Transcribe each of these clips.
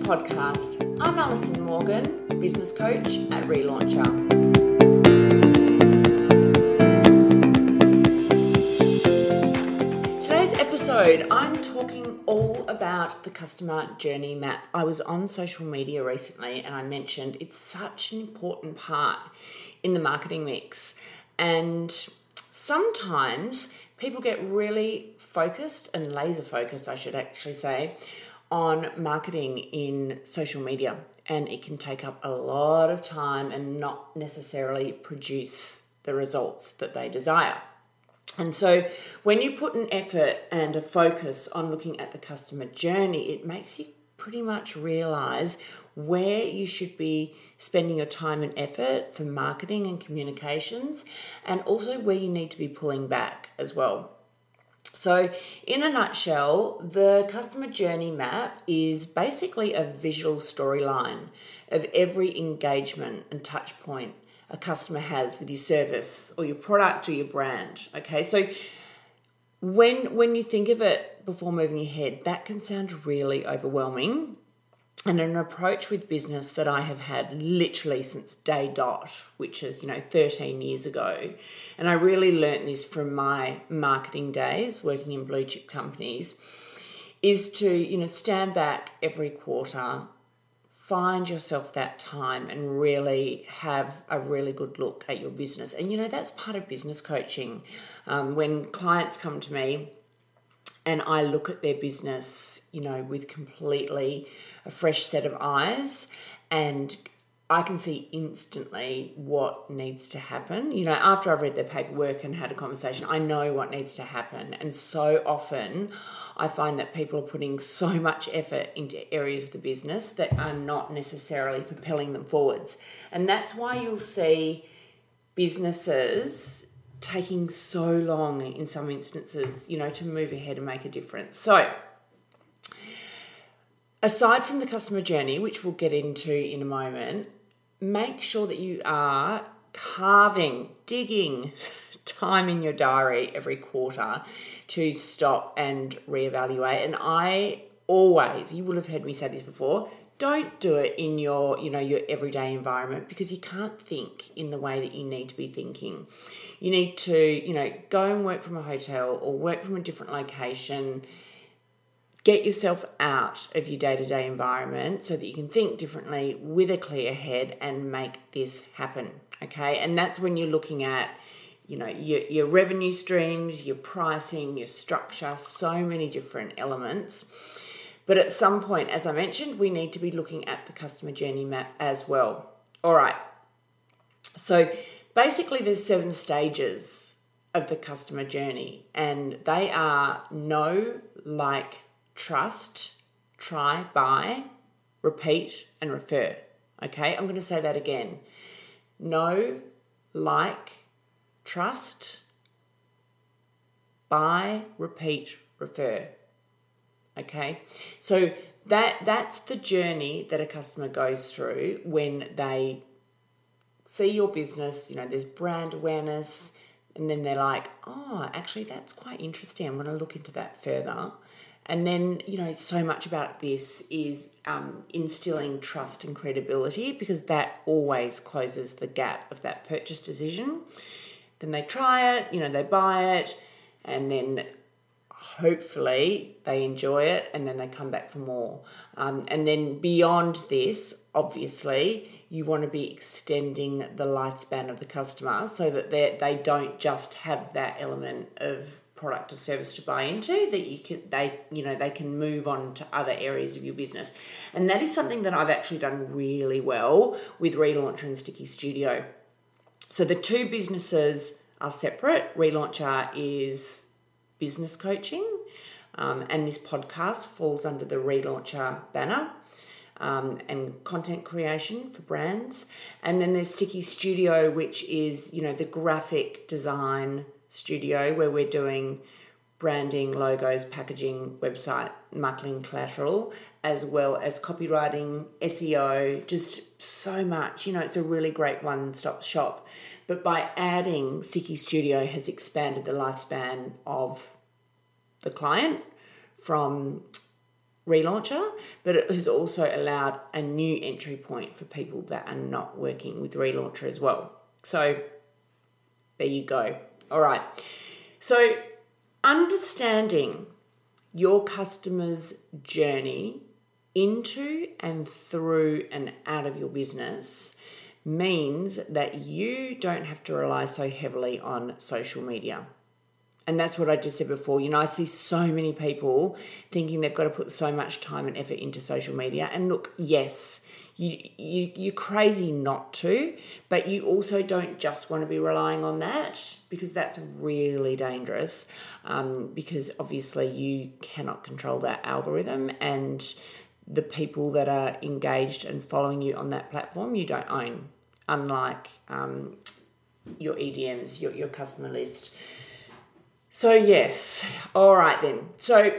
podcast. I'm Alison Morgan, business coach at Relauncher. Today's episode, I'm talking all about the customer journey map. I was on social media recently and I mentioned it's such an important part in the marketing mix. And sometimes people get really focused and laser focused, I should actually say, on marketing in social media, and it can take up a lot of time and not necessarily produce the results that they desire. And so when you put an effort and a focus on looking at the customer journey, it makes you pretty much realize where you should be spending your time and effort for marketing and communications, and also where you need to be pulling back as well. So in a nutshell, the customer journey map is basically a visual storyline of every engagement and touch point a customer has with your service or your product or your brand. Okay, so when you think of it before moving ahead, that can sound really overwhelming. And an approach with business that I have had literally since day dot, which is, 13 years ago. And I really learnt this from my marketing days working in blue chip companies, is to, stand back every quarter, find yourself that time and really have a really good look at your business. And, that's part of business coaching. When clients come to me and I look at their business, with completely a fresh set of eyes, and I can see instantly what needs to happen. After I've read their paperwork and had a conversation, I know what needs to happen. And so often I find that people are putting so much effort into areas of the business that are not necessarily propelling them forwards. And that's why you'll see businesses taking so long in some instances, to move ahead and make a difference. So aside from the customer journey, which we'll get into in a moment, make sure that you are digging time in your diary every quarter to stop and reevaluate. And I always, you will have heard me say this before, don't do it in your, your everyday environment, because you can't think in the way that you need to be thinking. You need to, go and work from a hotel or work from a different location. Get yourself out of your day-to-day environment so that you can think differently with a clear head and make this happen, okay? And that's when you're looking at, your revenue streams, your pricing, your structure, so many different elements. But at some point, as I mentioned, we need to be looking at the customer journey map as well. All right. So basically there's 7 stages of the customer journey, and they are know, like, trust, try, buy, repeat, and refer. Okay, I'm going to say that again. Know, like, trust, buy, repeat, refer. Okay, so that's the journey that a customer goes through when they see your business. There's brand awareness, and then they're like, oh, actually, that's quite interesting. I'm going to look into that further. And then, so much about this is instilling trust and credibility, because that always closes the gap of that purchase decision. Then they try it, they buy it, and then hopefully they enjoy it, and then they come back for more. And then beyond this, obviously, you want to be extending the lifespan of the customer so that they don't just have that element of product or service to buy into, that they can move on to other areas of your business. And that is something that I've actually done really well with Relauncher and Sticky Studio. So the 2 businesses are separate. Relauncher is business coaching, and this podcast falls under the Relauncher banner, and content creation for brands. And then there's Sticky Studio, which is, the graphic design studio where we're doing branding, logos, packaging, website, marketing, collateral, as well as copywriting, SEO, just so much. It's a really great one-stop shop. But by adding Sticky Studio has expanded the lifespan of the client from Relauncher, but it has also allowed a new entry point for people that are not working with Relauncher as well. So there you go. All right. So understanding your customer's journey into and through and out of your business means that you don't have to rely so heavily on social media. And that's what I just said before. I see so many people thinking they've got to put so much time and effort into social media. And look, yes, you're crazy not to, but you also don't just want to be relying on that, because that's really dangerous, because obviously you cannot control that algorithm, and the people that are engaged and following you on that platform you don't own, unlike your EDMs, your customer list. So yes, all right then. So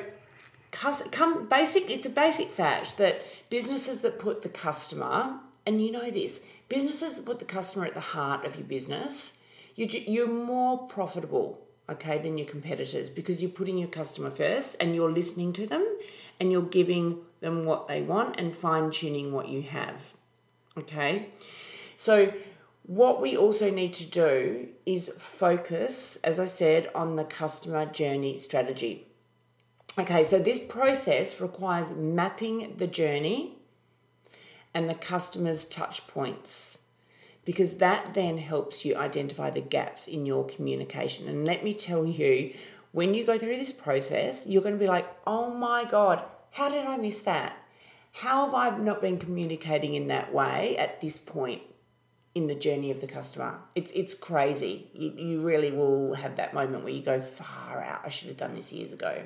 it's a basic fact that businesses that put the customer, and you know this, businesses that put the customer at the heart of your business, you're more profitable, okay, than your competitors, because you're putting your customer first and you're listening to them and you're giving them what they want and fine-tuning what you have, okay? So what we also need to do is focus, as I said, on the customer journey strategy. Okay, so this process requires mapping the journey and the customer's touch points, because that then helps you identify the gaps in your communication. And let me tell you, when you go through this process, you're going to be like, oh my God, how did I miss that? How have I not been communicating in that way at this point in the journey of the customer? It's crazy. You really will have that moment where you go, far out, I should have done this years ago.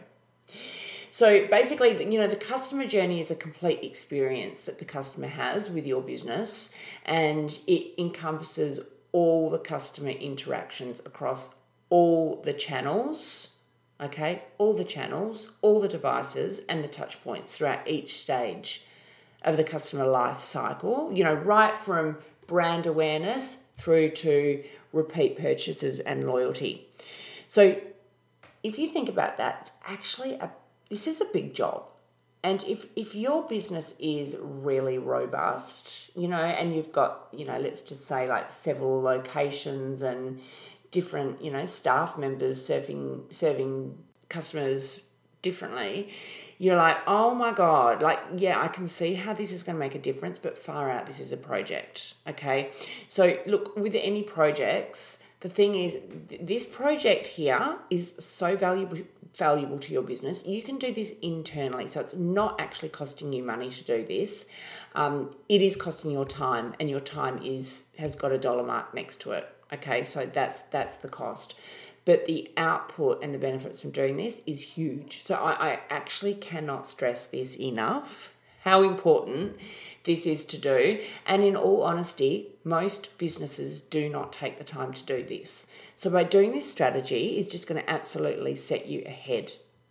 So basically, the customer journey is a complete experience that the customer has with your business, and it encompasses all the customer interactions across all the channels, okay? All the channels, all the devices, and the touch points throughout each stage of the customer life cycle, right from brand awareness through to repeat purchases and loyalty. So if you think about that, it's actually this is a big job. And if your business is really robust, and you've got, let's just say like several locations and different, staff members serving customers differently, you're like, oh my God, I can see how this is going to make a difference, but far out, this is a project, okay? So look, with any projects, the thing is, this project here is so valuable to your business. You can do this internally, so it's not actually costing you money to do this. It is costing your time, and your time has got a dollar mark next to it, okay? So that's the cost. But the output and the benefits from doing this is huge. So I actually cannot stress this enough, how important this is to do. And in all honesty, most businesses do not take the time to do this. So by doing this strategy, it's just going to absolutely set you ahead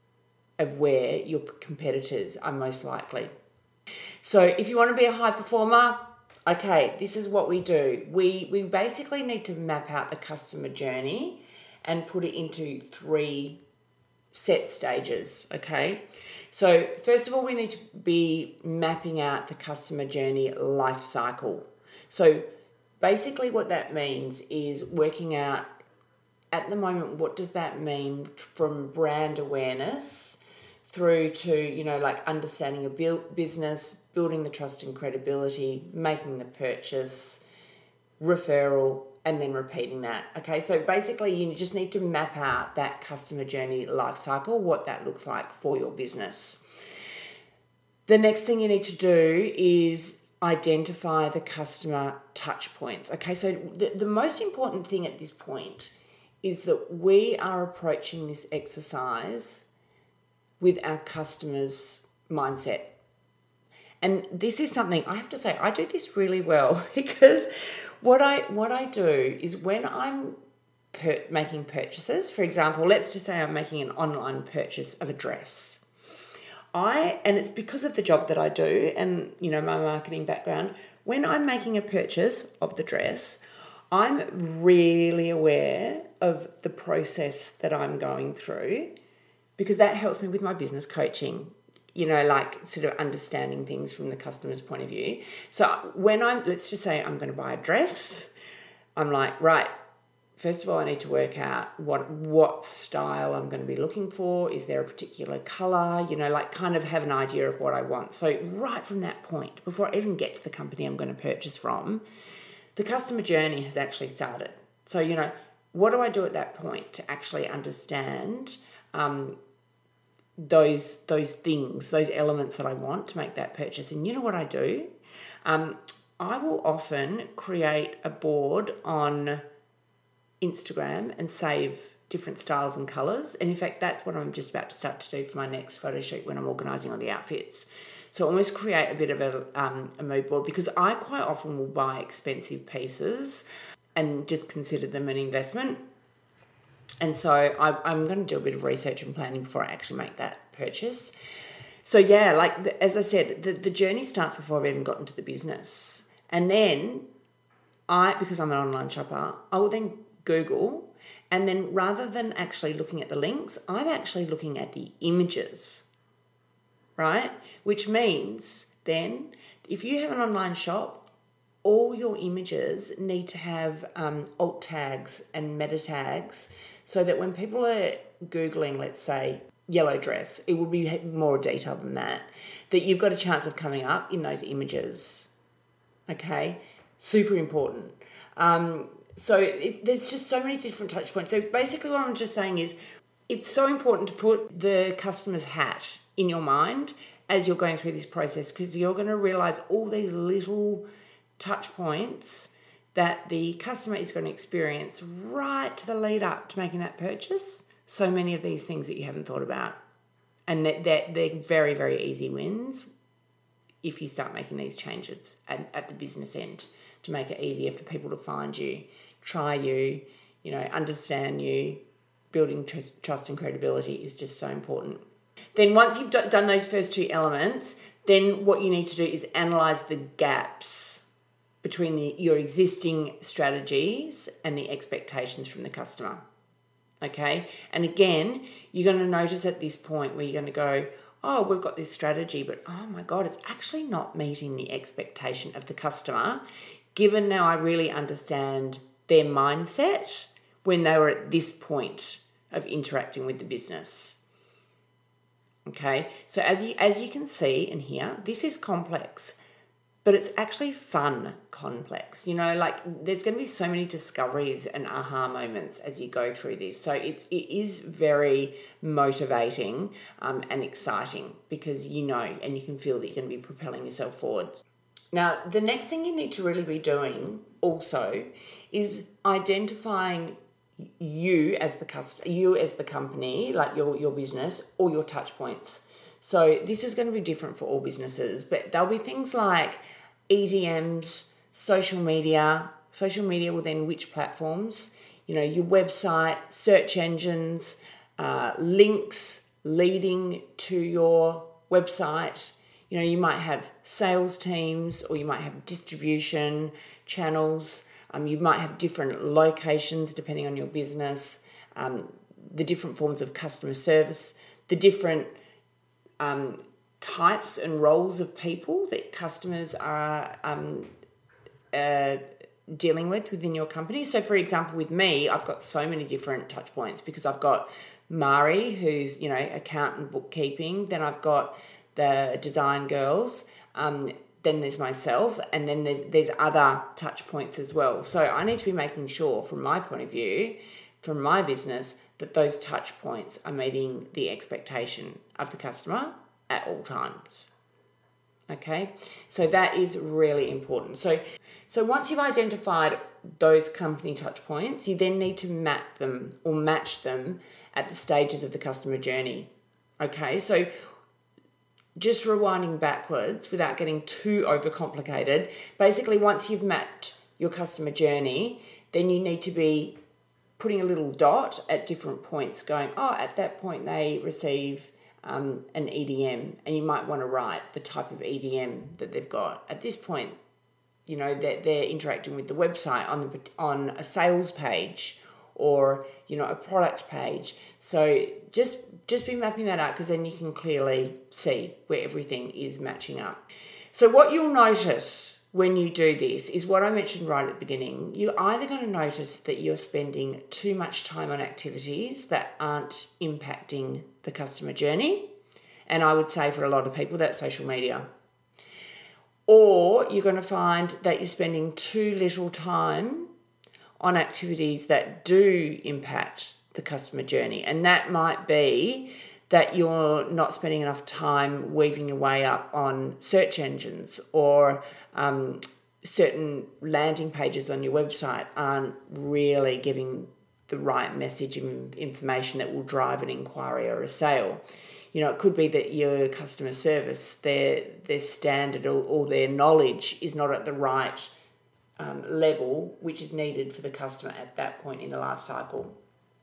of where your competitors are most likely. So if you want to be a high performer, okay, this is what we do. We basically need to map out the customer journey and put it into 3 set stages, okay? So first of all, we need to be mapping out the customer journey life cycle. So basically what that means is working out, at the moment, what does that mean from brand awareness through to, understanding a business, building the trust and credibility, making the purchase, referral, and then repeating that. Okay, so basically you just need to map out that customer journey life cycle, what that looks like for your business. The next thing you need to do is identify the customer touch points. Okay, so the most important thing at this point is that we are approaching this exercise with our customers' mindset. And this is something I have to say, I do this really well, because what I do is when I'm making purchases, for example, let's just say I'm making an online purchase of a dress. And it's because of the job that I do and, my marketing background, when I'm making a purchase of the dress, I'm really aware of the process that I'm going through, because that helps me with my business coaching. like sort of understanding things from the customer's point of view. So when let's just say I'm going to buy a dress, I'm like, right, first of all, I need to work out what style I'm going to be looking for. Is there a particular colour? Kind of have an idea of what I want. So right from that point, before I even get to the company I'm going to purchase from, the customer journey has actually started. So, what do I do at that point to actually understand those things, those elements that I want to make that purchase? And you know what I do? I will often create a board on Instagram and save different styles and colours. And in fact, that's what I'm just about to start to do for my next photo shoot when I'm organising all the outfits. So almost create a bit of a mood board, because I quite often will buy expensive pieces and just consider them an investment. And so I'm going to do a bit of research and planning before I actually make that purchase. So yeah, as I said, the journey starts before I've even gotten to the business. And then because I'm an online shopper, I will then Google, and then rather than actually looking at the links, I'm actually looking at the images, right? Which means then if you have an online shop, all your images need to have alt tags and meta tags, so that when people are Googling, let's say, yellow dress, it will be more detailed than that you've got a chance of coming up in those images. Okay? Super important. So there's just so many different touch points. So basically what I'm just saying is it's so important to put the customer's hat in your mind as you're going through this process, because you're going to realise all these little touch points that the customer is going to experience right to the lead up to making that purchase. So many of these things that you haven't thought about. And they're very, very easy wins if you start making these changes at the business end to make it easier for people to find you, try you, understand you. Building trust and credibility is just so important. Then once you've done those first two elements, then what you need to do is analyse the gaps between your existing strategies and the expectations from the customer. Okay? And again, you're going to notice at this point where you're going to go, oh, we've got this strategy, but oh my God, it's actually not meeting the expectation of the customer, given now I really understand their mindset when they were at this point of interacting with the business. Okay? So as you can see and hear, this is complex, but it's actually fun complex. There's going to be so many discoveries and aha moments as you go through this. So it is very motivating and exciting, because and you can feel that you're going to be propelling yourself forward. Now, the next thing you need to really be doing also is identifying you as the customer, you as the company, like your business, or your touch points. So this is going to be different for all businesses, but there'll be things like EDMs, social media. Social media will then which platforms? Your website, search engines, links leading to your website. You might have sales teams, or you might have distribution channels. You might have different locations depending on your business, the different forms of customer service, the different types and roles of people that customers are dealing with within your company. So, for example, with me, I've got so many different touch points, because I've got Mari, who's, accountant, bookkeeping. Then I've got the design girls. Then there's myself, and then there's other touch points as well. So I need to be making sure, from my point of view, from my business, that those touch points are meeting the expectation of the customer at all times. Okay, so that is really important. So once you've identified those company touch points, you then need to map them or match them at the stages of the customer journey. Okay, so just rewinding backwards without getting too overcomplicated, basically once you've mapped your customer journey, then you need to be putting a little dot at different points going, at that point they receive an EDM, and you might want to write the type of EDM that they've got. At this point, they're interacting with the website on a sales page, or, a product page. So just be mapping that out, because then you can clearly see where everything is matching up. So what you'll notice when you do this is what I mentioned right at the beginning. You're either going to notice that you're spending too much time on activities that aren't impacting the customer journey. And I would say for a lot of people, that's social media. Or you're going to find that you're spending too little time on activities that do impact the customer journey. And that might be that you're not spending enough time weaving your way up on search engines, or certain landing pages on your website aren't really giving the right message and information that will drive an inquiry or a sale. It could be that your customer service, their standard or their knowledge is not at the right level, which is needed for the customer at that point in the life cycle.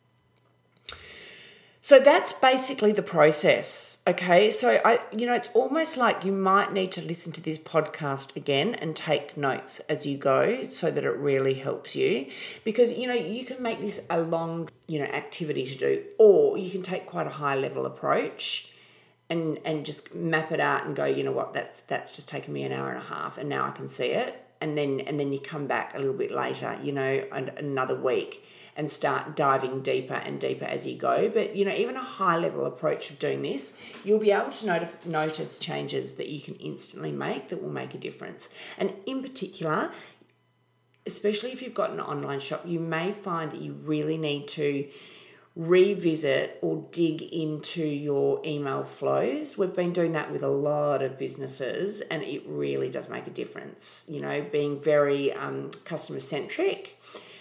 So that's basically the process, okay? So, it's almost like you might need to listen to this podcast again and take notes as you go, so that it really helps you. Because, you can make this a long, activity to do, or you can take quite a high-level approach and just map it out and go, you know what, that's just taken me an hour and a half, and now I can see it. And then you come back a little bit later, another week, and start diving deeper and deeper as you go. But, even a high-level approach of doing this, you'll be able to notice changes that you can instantly make that will make a difference. And in particular, especially if you've got an online shop, you may find that you really need to revisit or dig into your email flows. We've been doing that with a lot of businesses, and it really does make a difference. Being very customer-centric,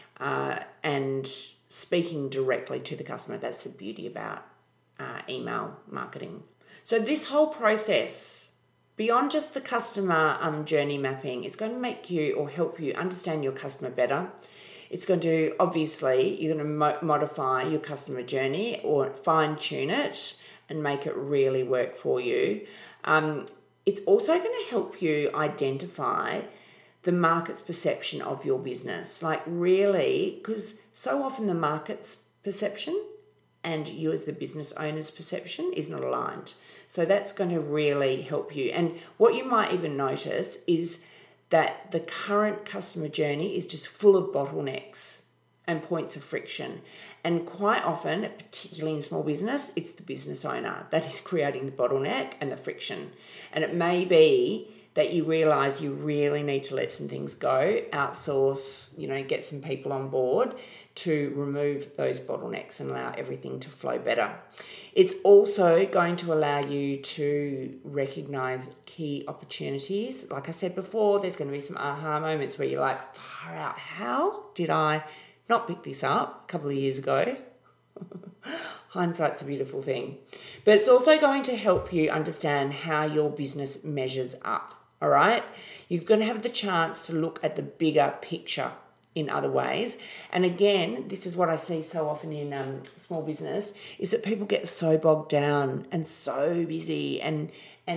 and speaking directly to the customer. That's the beauty about email marketing. So this whole process, beyond just the customer journey mapping, it's going to make you or help you understand your customer better. It's going to, obviously, you're going to modify your customer journey or fine-tune it and make it really work for you. It's also going to help you identify the market's perception of your business. Like, really, because so often the market's perception and you as the business owner's perception is not aligned. So that's going to really help you. And what you might even notice is that the current customer journey is just full of bottlenecks and points of friction. And quite often, particularly in small business, it's the business owner that is creating the bottleneck and the friction. And it may be that you realise you really need to let some things go, outsource, get some people on board to remove those bottlenecks and allow everything to flow better. It's also going to allow you to recognise key opportunities. Like I said before, there's going to be some aha moments where you're like, far out, how did I not pick this up a couple of years ago? Hindsight's a beautiful thing. But it's also going to help you understand how your business measures up. All right, you're going to have the chance to look at the bigger picture in other ways. And again, this is what I see so often in small business, is that people get so bogged down and so busy and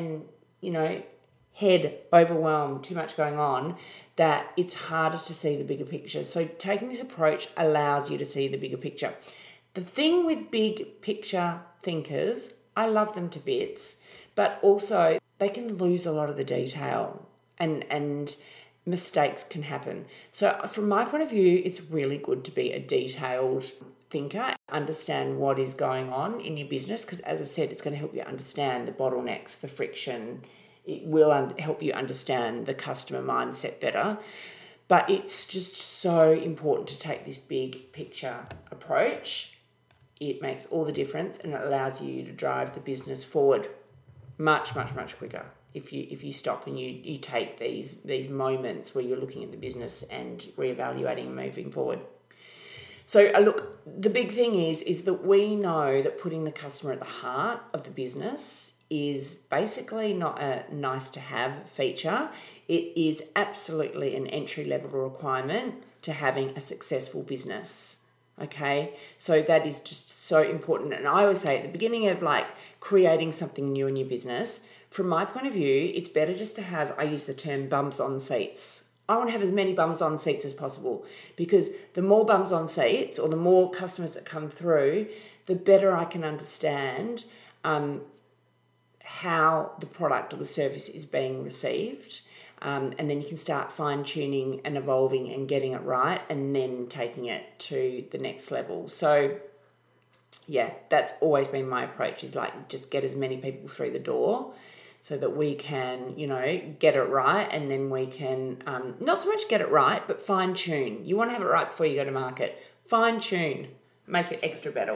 head overwhelmed, too much going on, that it's harder to see the bigger picture. So taking this approach allows you to see the bigger picture. The thing with big picture thinkers, I love them to bits, but also they can lose a lot of the detail and mistakes can happen. So from my point of view, it's really good to be a detailed thinker, understand what is going on in your business, because as I said, it's going to help you understand the bottlenecks, the friction. It will help you understand the customer mindset better. But it's just so important to take this big picture approach. It makes all the difference, and it allows you to drive the business forward much, much, much quicker if you stop and you take these moments where you're looking at the business and reevaluating and moving forward. So look, the big thing is that we know that putting the customer at the heart of the business is basically not a nice to have feature. It is absolutely an entry level requirement to having a successful business. Okay, so that is just so important. And I always say at the beginning of creating something new in your business, from my point of view, it's better just to have, I use the term bumps on seats I want to have as many bums on seats as possible, because the more bums on seats or the more customers that come through, the better I can understand how the product or the service is being received. And then you can start fine-tuning and evolving and getting it right, and then taking it to the next level. So, yeah, that's always been my approach, is like just get as many people through the door so that we can, get it right, and then we can, not so much get it right, but fine-tune. You want to have it right before you go to market. Fine-tune. Make it extra better.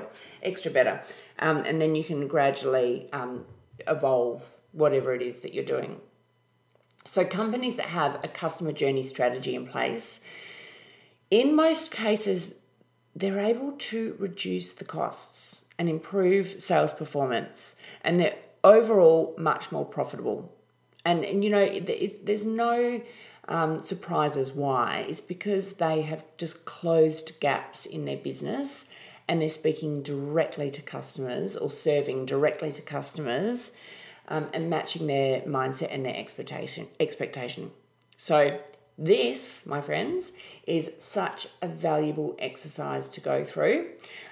And then you can gradually evolve whatever it is that you're doing. So companies that have a customer journey strategy in place, in most cases, they're able to reduce the costs and improve sales performance, and they're overall much more profitable. And there's no surprises why. It's because they have just closed gaps in their business, and they're speaking directly to customers or serving directly to customers, and matching their mindset and their expectation. So this, my friends, is such a valuable exercise to go through.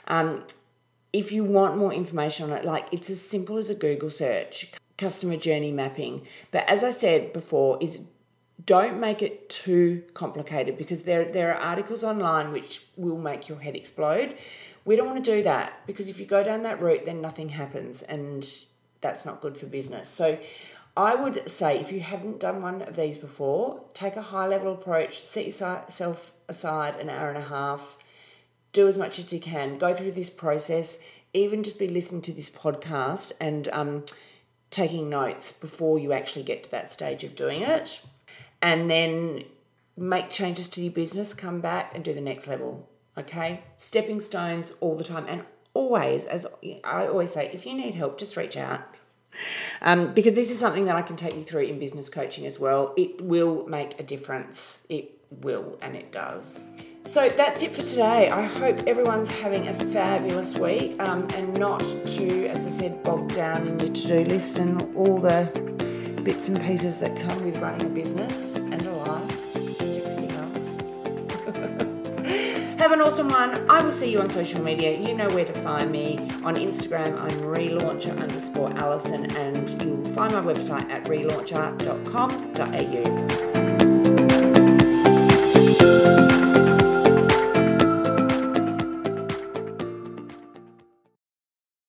If you want more information on it, it's as simple as a Google search, customer journey mapping. But as I said before, don't make it too complicated, because there are articles online which will make your head explode. We don't want to do that, because if you go down that route, then nothing happens, and that's not good for business. So I would say, if you haven't done one of these before, take a high-level approach, set yourself aside an hour and a half, do as much as you can, go through this process, even just be listening to this podcast and taking notes before you actually get to that stage of doing it, and then make changes to your business, come back and do the next level, okay? Stepping stones all the time, and always, as I always say, if you need help, just reach out. Because this is something that I can take you through in business coaching as well. It will make a difference. It will, and it does. So that's it for today. I hope everyone's having a fabulous week, and not to, as I said, bog down in your to-do list and all the bits and pieces that come with running a business and a life and everything else. Have an awesome one. I will see you on social media. You know where to find me. On Instagram, I'm relauncher_Alison, and you'll find my website at relauncher.com.au.